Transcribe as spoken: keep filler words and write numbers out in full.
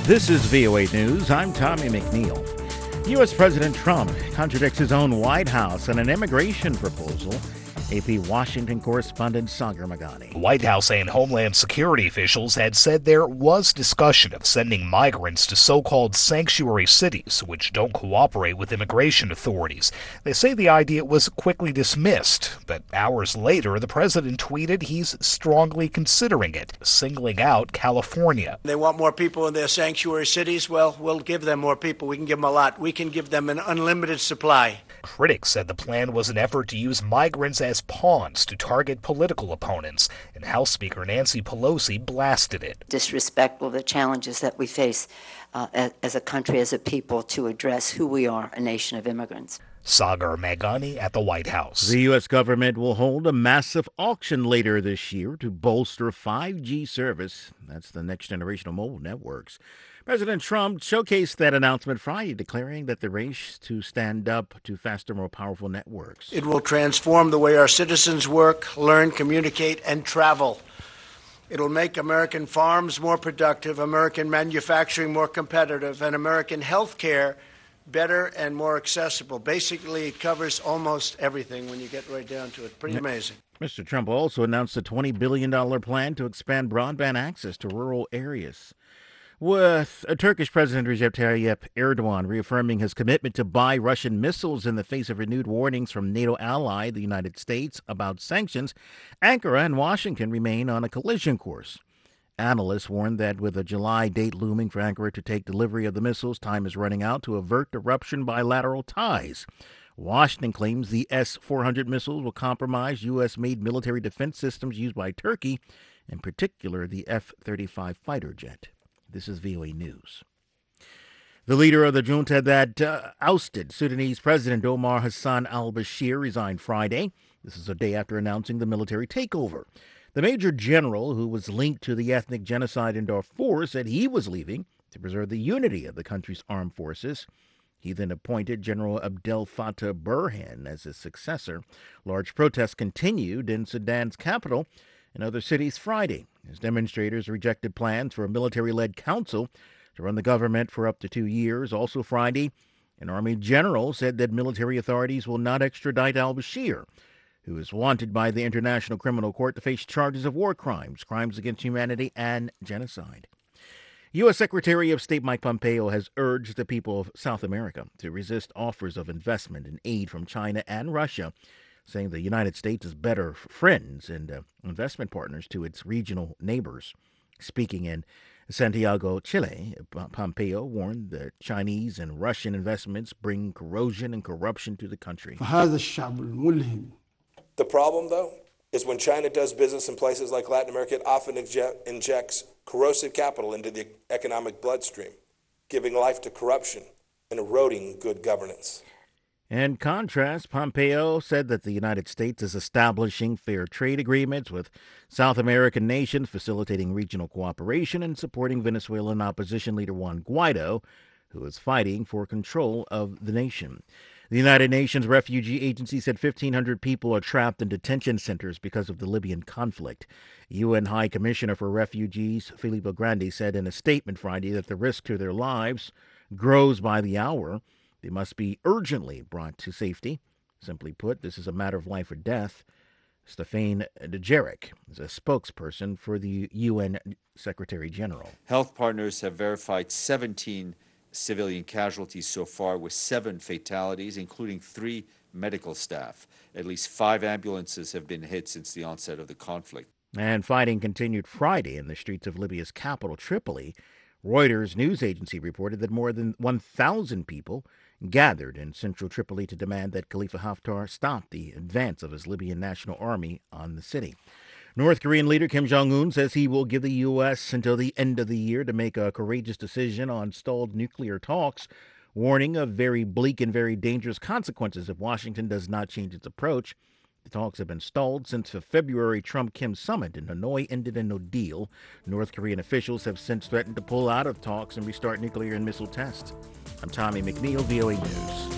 This is V O A News. I'm Tommy McNeil. U S. President Trump contradicts his own White House on an immigration proposal. A P Washington correspondent Sagar Meghani. White House and Homeland Security officials had said there was discussion of sending migrants to so-called sanctuary cities, which don't cooperate with immigration authorities. They say the idea was quickly dismissed, but hours later, the president tweeted he's strongly considering it, singling out California. They want more people in their sanctuary cities. Well, we'll give them more people. We can give them a lot. We can give them an unlimited supply. Critics said the plan was an effort to use migrants as pawns to target political opponents, and House Speaker Nancy Pelosi blasted it. Disrespectful of the challenges that we face uh, as a country, as a people, to address who we are, a nation of immigrants. Sagar Meghani at the White House. The U S government will hold a massive auction later this year to bolster five G service. That's the next generation of mobile networks. President Trump showcased that announcement Friday, declaring that the race to stand up to faster, more powerful networks. It will transform the way our citizens work, learn, communicate, and travel. It will make American farms more productive, American manufacturing more competitive, and American health care better and more accessible. Basically, it covers almost everything when you get right down to it. Pretty amazing. Mister Trump also announced a twenty billion dollars plan to expand broadband access to rural areas, with a Turkish President Recep Tayyip Erdogan reaffirming his commitment to buy Russian missiles in the face of renewed warnings from NATO ally, the United States, about sanctions. Ankara and Washington remain on a collision course. Analysts warned that with a July date looming for Ankara to take delivery of the missiles, time is running out to avert the rupture in bilateral ties. Washington claims the S four hundred missiles will compromise U S-made military defense systems used by Turkey, in particular the F thirty-five fighter jet. This is V O A News. The leader of the junta that uh, ousted Sudanese President Omar Hassan al-Bashir resigned Friday. This is a day after announcing the military takeover. The major general, who was linked to the ethnic genocide in Darfur, said he was leaving to preserve the unity of the country's armed forces. He then appointed General Abdel Fattah Burhan as his successor. Large protests continued in Sudan's capital and other cities Friday, as demonstrators rejected plans for a military-led council to run the government for up to two years. Also Friday, an army general said that military authorities will not extradite al-Bashir, who is wanted by the International Criminal Court to face charges of war crimes, crimes against humanity, and genocide. U S. Secretary of State Mike Pompeo has urged the people of South America to resist offers of investment and aid from China and Russia, saying the United States is better friends and uh, investment partners to its regional neighbors. Speaking in Santiago, Chile, Pompeo warned that Chinese and Russian investments bring corrosion and corruption to the country. The problem, though, is when China does business in places like Latin America, it often inje- injects corrosive capital into the economic bloodstream, giving life to corruption and eroding good governance. In contrast, Pompeo said that the United States is establishing fair trade agreements with South American nations, facilitating regional cooperation and supporting Venezuelan opposition leader Juan Guaido, who is fighting for control of the nation. The United Nations Refugee Agency said fifteen hundred people are trapped in detention centers because of the Libyan conflict. U N High Commissioner for Refugees Filippo Grandi said in a statement Friday that the risk to their lives grows by the hour. They must be urgently brought to safety. Simply put, this is a matter of life or death. Stéphane Dujarric is a spokesperson for the U N Secretary General. Health partners have verified seventeen civilian casualties so far, with seven fatalities, including three medical staff. At least five ambulances have been hit since the onset of the conflict. And fighting continued Friday in the streets of Libya's capital, Tripoli. Reuters news agency reported that more than one thousand people gathered in central Tripoli to demand that Khalifa Haftar stop the advance of his Libyan National Army on the city. North Korean leader Kim Jong-un says he will give the U S until the end of the year to make a courageous decision on stalled nuclear talks, warning of very bleak and very dangerous consequences if Washington does not change its approach. The talks have been stalled since the February Trump-Kim summit in Hanoi ended in no deal. North Korean officials have since threatened to pull out of talks and restart nuclear and missile tests. I'm Tommy McNeil, V O A News.